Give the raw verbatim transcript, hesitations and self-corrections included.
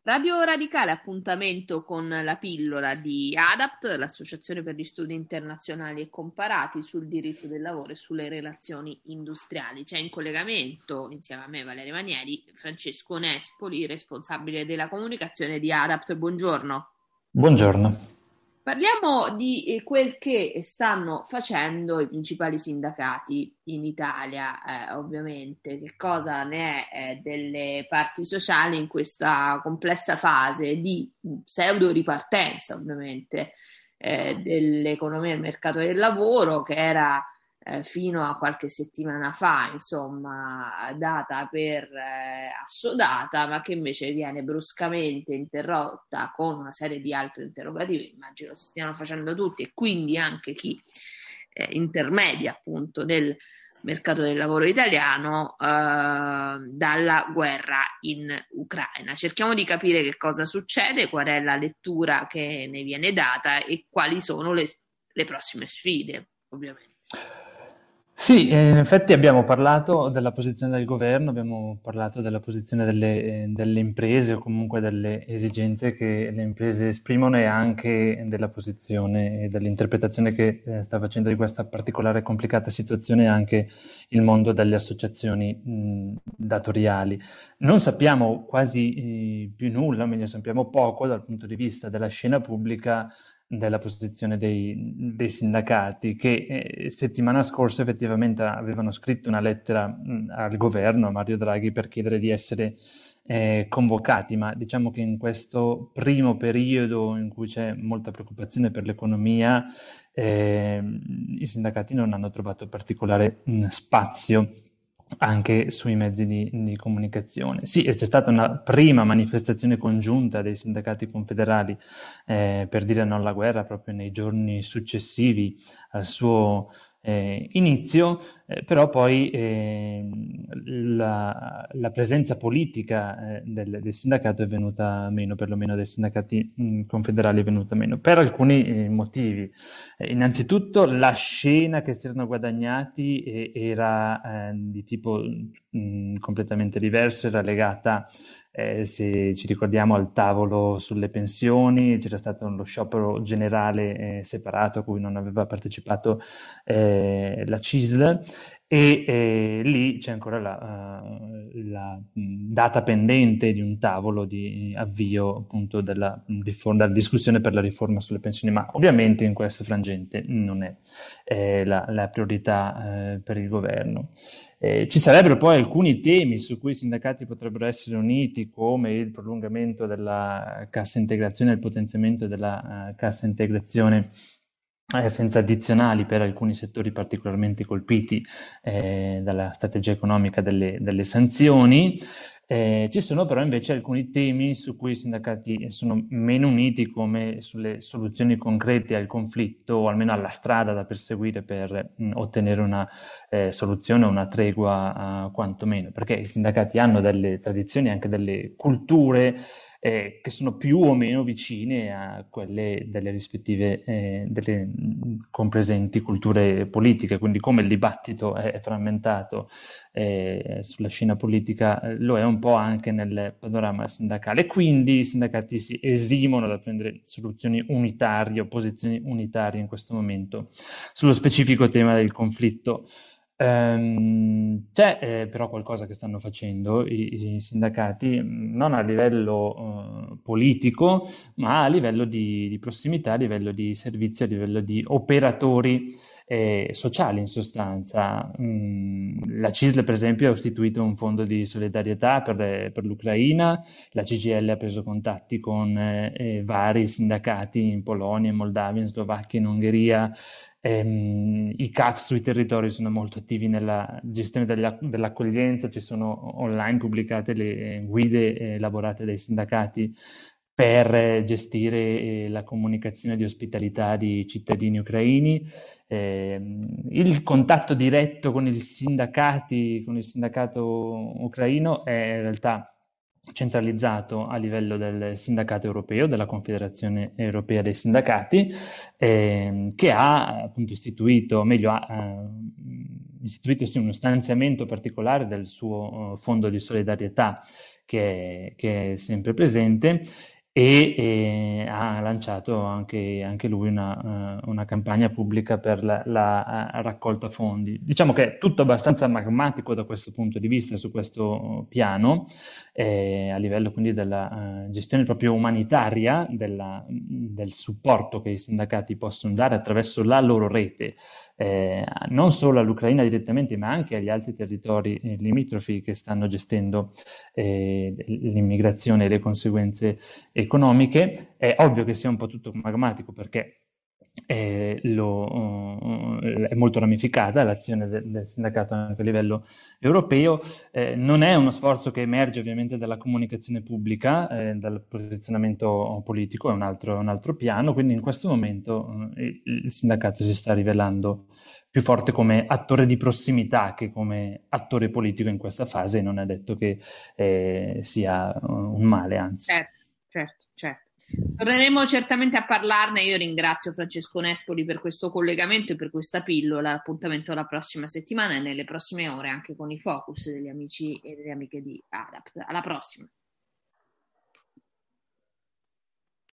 Radio Radicale, appuntamento con la pillola di ADAPT, l'Associazione per gli Studi Internazionali e Comparati sul diritto del lavoro e sulle relazioni industriali. C'è in collegamento, insieme a me, Valeria Manieri, Francesco Nespoli, responsabile della comunicazione di ADAPT. Buongiorno. Buongiorno. Parliamo di eh, quel che stanno facendo i principali sindacati in Italia, eh, ovviamente, che cosa ne è eh, delle parti sociali in questa complessa fase di pseudo ripartenza, ovviamente, eh, dell'economia e del mercato del lavoro, che era eh, fino a qualche settimana fa, insomma, data per eh, assodata, ma che invece viene bruscamente interrotta con una serie di altri interrogativi, immagino si stiano facendo tutti, e quindi anche chi eh, intermedia appunto nel mercato del lavoro italiano eh, dalla guerra in Ucraina. Cerchiamo di capire che cosa succede, qual è la lettura che ne viene data e quali sono le, le prossime sfide, ovviamente. Sì, eh, in effetti abbiamo parlato della posizione del governo, abbiamo parlato della posizione delle, eh, delle imprese o comunque delle esigenze che le imprese esprimono e anche della posizione e dell'interpretazione che eh, sta facendo di questa particolare e complicata situazione anche il mondo delle associazioni mh, datoriali. Non sappiamo quasi eh, più nulla, o meglio sappiamo poco dal punto di vista della scena pubblica della posizione dei, dei sindacati che eh, settimana scorsa effettivamente avevano scritto una lettera mh, al governo, a Mario Draghi, per chiedere di essere eh, convocati, ma diciamo che in questo primo periodo in cui c'è molta preoccupazione per l'economia, eh, i sindacati non hanno trovato particolare mh, spazio anche sui mezzi di, di comunicazione. Sì, e c'è stata una prima manifestazione congiunta dei sindacati confederali eh, per dire no alla guerra proprio nei giorni successivi al suo eh, inizio, eh, però poi eh, la, la presenza politica eh, del, del sindacato è venuta meno, perlomeno dei sindacati mh, confederali è venuta meno, per alcuni eh, motivi. Eh, innanzitutto la scena che si erano guadagnati eh, era eh, di tipo mh, completamente diverso, era legata, eh, se ci ricordiamo, al tavolo sulle pensioni, c'era stato lo sciopero generale eh, separato a cui non aveva partecipato eh, la C I S L e eh, lì c'è ancora la, uh, la mh, data pendente di un tavolo di avvio appunto della, riforma, della discussione per la riforma sulle pensioni, ma ovviamente in questo frangente non è eh, la, la priorità eh, per il governo. Eh, ci sarebbero poi alcuni temi su cui i sindacati potrebbero essere uniti, come il prolungamento della cassa integrazione e il potenziamento della uh, cassa integrazione eh, senza addizionali per alcuni settori particolarmente colpiti eh, dalla strategia economica delle, delle sanzioni. Eh, ci sono però invece alcuni temi su cui i sindacati sono meno uniti, come sulle soluzioni concrete al conflitto o almeno alla strada da perseguire per mh, ottenere una eh, soluzione o una tregua, eh, quantomeno, perché i sindacati hanno delle tradizioni, anche delle culture eh, che sono più o meno vicine a quelle delle rispettive, eh, delle mh, compresenti culture politiche, quindi come il dibattito è frammentato eh, sulla scena politica, eh, lo è un po' anche nel panorama sindacale. Quindi i sindacati si esimono da prendere soluzioni unitarie o posizioni unitarie in questo momento sullo specifico tema del conflitto. Ehm, c'è eh, però qualcosa che stanno facendo i, i sindacati, mh, non a livello eh, politico, ma a livello di, di prossimità, a livello di servizi, a livello di operatori eh, sociali in sostanza. Mm, la C I S L, per esempio, ha istituito un fondo di solidarietà per, le- per l'Ucraina, la C G I L ha preso contatti con eh, eh, vari sindacati in Polonia, in Moldavia, in Slovacchia, in Ungheria. Ehm, i C A F sui territori sono molto attivi nella gestione della- dell'accoglienza, ci sono online pubblicate le eh, guide eh, elaborate dai sindacati per eh, gestire eh, la comunicazione di ospitalità di cittadini ucraini. Ehm, il contatto diretto con i sindacati, con il sindacato ucraino è in realtà centralizzato a livello del sindacato europeo, della Confederazione Europea dei Sindacati, ehm, che ha appunto istituito, meglio, ha eh, istituito sì, uno stanziamento particolare del suo eh, fondo di solidarietà che è, che è sempre presente e, e ha lanciato anche, anche lui una, eh, una campagna pubblica per la, la, eh, raccolta fondi. Diciamo che è tutto abbastanza magmatico da questo punto di vista, su questo piano, eh, a livello quindi della eh, gestione proprio umanitaria, della- del supporto che i sindacati possono dare attraverso la loro rete, eh, non solo all'Ucraina direttamente, ma anche agli altri territori eh, limitrofi che stanno gestendo eh, l'immigrazione e le conseguenze economiche. È ovvio che sia un po' tutto magmatico perché eh, lo- eh, è molto ramificata l'azione de- del sindacato anche a livello europeo. Eh, non è uno sforzo che emerge ovviamente dalla comunicazione pubblica, eh, dal posizionamento politico, è un altro, un altro piano, quindi in questo momento eh, il, il sindacato si sta rivelando più forte come attore di prossimità che come attore politico in questa fase, e non è detto che eh, sia uh, un male, anzi. Certo, certo, certo. Torneremo certamente a parlarne. Io ringrazio Francesco Nespoli per questo collegamento e per questa pillola. Appuntamento la prossima settimana e nelle prossime ore anche con i focus degli amici e delle amiche di Adapt. Alla prossima.